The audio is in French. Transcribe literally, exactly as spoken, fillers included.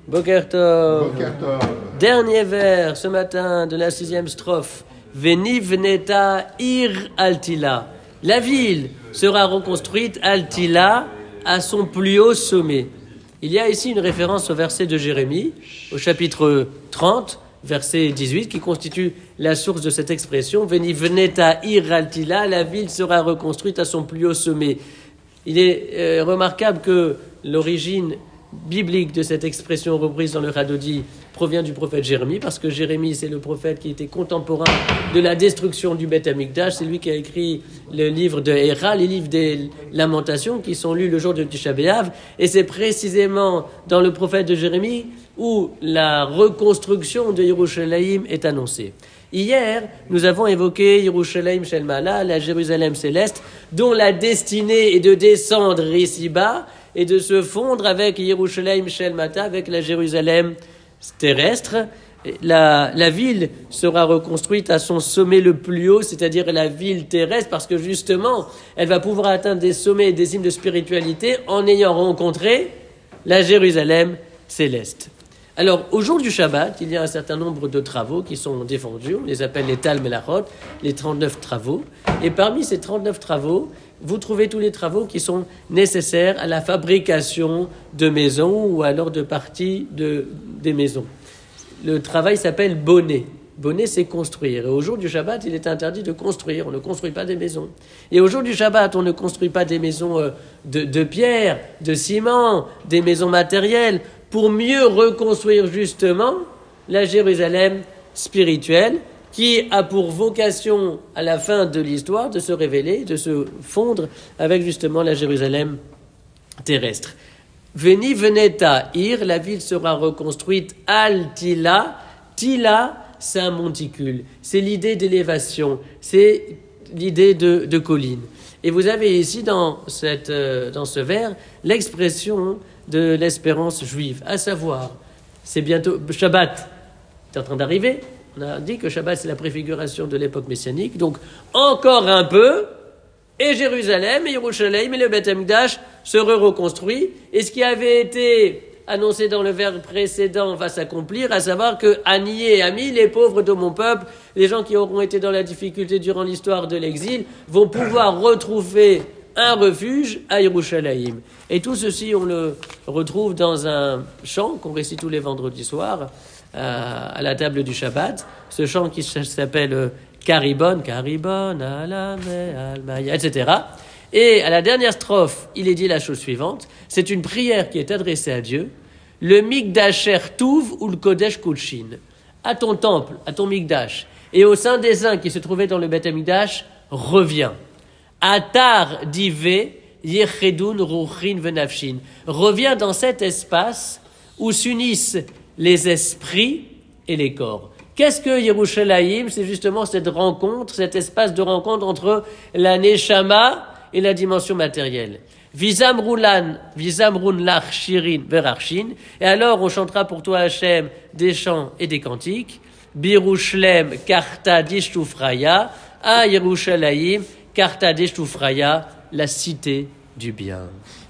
Boker Tov. Boker Tov. Dernier vers ce matin de la sixième strophe. Venivneta ir altila. La ville sera reconstruite altila à son plus haut sommet. Il y a ici une référence au verset de Jérémie, au chapitre trente, verset dix-huit, qui constitue la source de cette expression. Venivneta ir altila. La ville sera reconstruite à son plus haut sommet. Il est euh, remarquable que l'origine biblique de cette expression reprise dans le Hadodi provient du prophète Jérémie, parce que Jérémie, c'est le prophète qui était contemporain de la destruction du Beth Amikdash. C'est lui qui a écrit le livre de Héra, les livres des Lamentations, qui sont lus le jour de Tisha B'Av. Et c'est précisément dans le prophète de Jérémie où la reconstruction de Yerushalayim est annoncée. Hier, nous avons évoqué Yerushalayim Shel Ma'ala, la Jérusalem céleste, dont la destinée est de descendre ici-bas et de se fondre avec Yerushalayim Shel Mata, avec la Jérusalem terrestre. La, la ville sera reconstruite à son sommet le plus haut, c'est-à-dire la ville terrestre, parce que justement, elle va pouvoir atteindre des sommets et des cimes de spiritualité en ayant rencontré la Jérusalem céleste. Alors, au jour du Shabbat, il y a un certain nombre de travaux qui sont défendus. On les appelle les Tal Melachot, les trente-neuf travaux. Et parmi ces trente-neuf travaux, vous trouvez tous les travaux qui sont nécessaires à la fabrication de maisons ou alors de parties de, des maisons. Le travail s'appelle bonnet. Bonnet, c'est construire. Et au jour du Shabbat, il est interdit de construire. On ne construit pas des maisons. Et au jour du Shabbat, on ne construit pas des maisons de, de pierre, de ciment, des maisons matérielles, pour mieux reconstruire justement la Jérusalem spirituelle, qui a pour vocation, à la fin de l'histoire, de se révéler, de se fondre avec justement la Jérusalem terrestre. Veni veneta ir, la ville sera reconstruite altila. Tila, c'est un monticule. C'est l'idée d'élévation. C'est l'idée de, de colline. Et vous avez ici, dans, cette, euh, dans ce vers, l'expression de l'espérance juive, à savoir, c'est bientôt Shabbat, c'est en train d'arriver. On a dit que Shabbat, c'est la préfiguration de l'époque messianique. Donc, encore un peu, et Jérusalem, et Yerushalayim, et le Beth Amikdash seraient reconstruits. Et ce qui avait été annoncé dans le vers précédent va s'accomplir, à savoir que Ani et Ami, les pauvres de mon peuple, les gens qui auront été dans la difficulté durant l'histoire de l'exil, vont pouvoir retrouver un refuge à Yerushalayim. Et tout ceci, on le retrouve dans un chant qu'on récite tous les vendredis soirs, à la table du Shabbat, ce chant qui s'appelle Karibon, Karibon, Alame, Almaya, et cetera. Et à la dernière strophe, il est dit la chose suivante, c'est une prière qui est adressée à Dieu, le Mikdash Tuv ou le Kodesh Kudshin, à ton temple, à ton Mikdash, et au sein des saints qui se trouvaient dans le Beth Amikdash, reviens. Atar dive, Yechedun Ruchin Venafshin, reviens dans cet espace où s'unissent les esprits et les corps. Qu'est-ce que Yerushalayim? C'est justement cette rencontre, cet espace de rencontre entre la Neshama et la dimension matérielle. Vizamrulan, Vizamrun lach shirin verarshin. Et alors on chantera pour toi Hachem des chants et des cantiques. Birushlem karta dishtufraya, à Yerushalayim karta dishtufraya, la cité du bien.